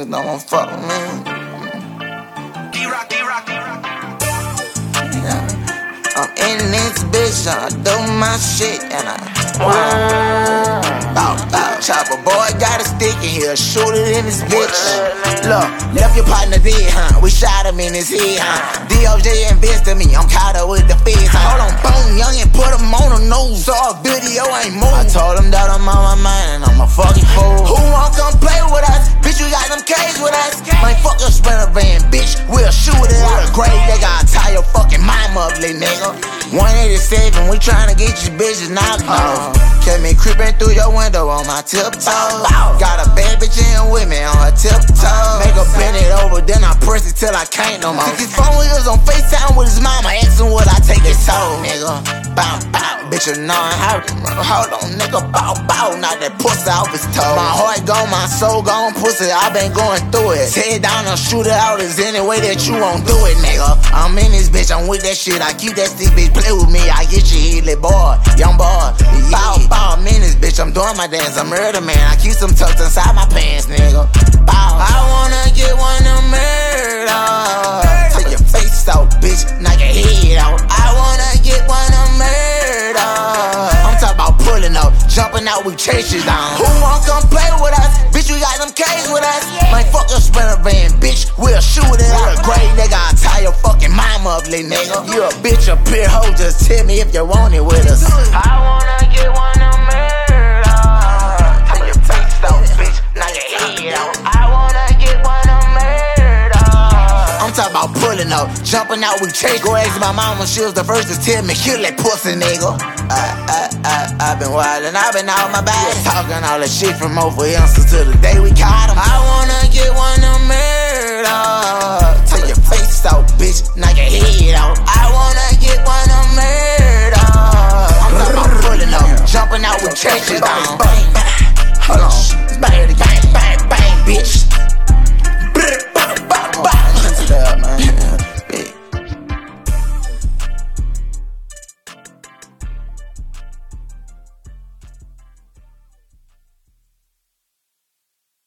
niggas don't wanna fuck with me. Yeah. I'm in this bitch, I do my shit, and I chopper boy got a stick in here, shoot it in his bitch. Look, left your partner dead, huh? We shot him in his head, huh? DOJ invested me, I'm caught up with the feds, huh? Hold on, boom, young and put him on the news, so a video ain't moved. I told him that I'm on my mind and I'm a fucking fool. Who won't come play with us? Bitch, we got them K's with us. Man, fuck your sprinter van, bitch, we'll shoot it out. Grave, they gotta tie your fucking mama up, little nigga. 187, we tryna get you bitches knocked off. Kept me creeping through your window on my tiptoes. Got a bad bitch in with me on her tiptoes. Make her bend it over, then I press it till I can't no more. Took his phone, he was on FaceTime with his mama, asking would I take his soul, nigga. Bow, bow, bitch, you know how. Hold on, nigga, bow, bow, knock that pussy off his toe. My heart gone, my soul gone, pussy, I been going through it. Tear down and shoot it out, is any way that you won't do it, nigga. I'm in this bitch, I'm with that shit, I keep that stick, bitch, play with me, I get you hit, boy, young boy. Bow, bow, I'm in this bitch, I'm doing my dance, I'm murder man, I keep some tucked inside my pants, nigga. Bow, I wanna get one of murder. Take your face out, bitch, knock your head out. I wanna get one of murder. I'm talking about pulling up, jumping out, we chase you down. Who won't come play with us? Bitch, we got them K's with us. Man, fuck your sprinter van, bitch, we'll shoot it out. Grave, they gotta tie your fucking mama up, little nigga. You a bitch, a pure hoe, just tell me if you want it with us. I wanna get one of murder. Take your face out, bitch, knock your head out. I wanna get one of murder. I'm talking about pulling up, jumping out, we chase. Go ask my mama, she was the first to tell me, kill that pussy, nigga. I've been wildin', I've been out my body, talking all that shit from over youngsters to the day we caught him. I wanna get one of murder. Take your face out, bitch, knock your head out. I wanna get one of murder. I'm talking about pulling up, jumping out, we chase it down. Hold on.